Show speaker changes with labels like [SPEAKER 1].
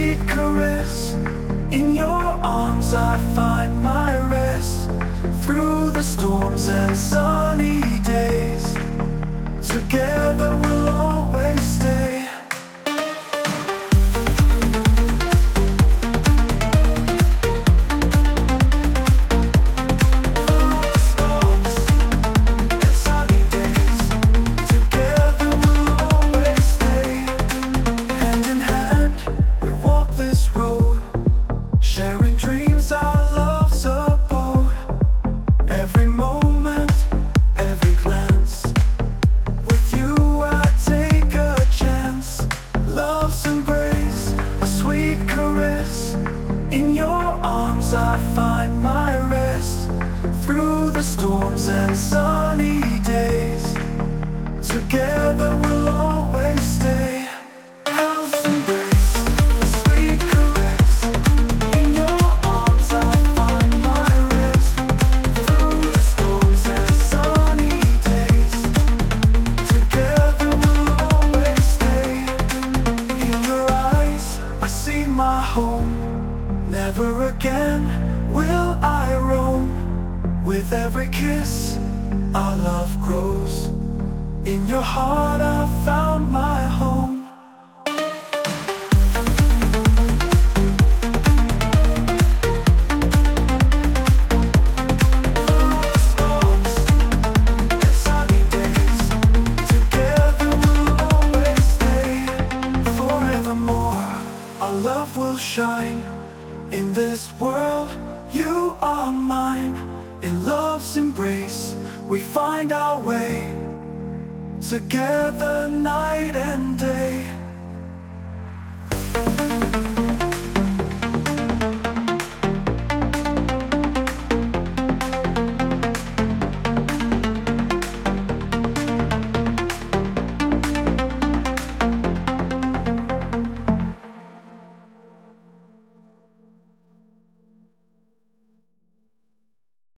[SPEAKER 1] sweet caress. In your arms I find my rest. Through the storms and sunny days, together we'll always stay. Sharing dreams, our love's abode. Every moment, every glance, with you I take a chance. Love's embrace, a sweet caress. In your arms I find my rest. Through the storms and sunny days, together we'll always stay. Love's embrace, a sweet caress. In your arms I find my rest. Through the storms and sunny days, together we'll always stay. In your eyes I see my home. Never again will I roam. With every kiss our love grows. In your heart I found my home. Our love will shine. In this world, you are mine. In love's embrace, we find our way. Together night and day.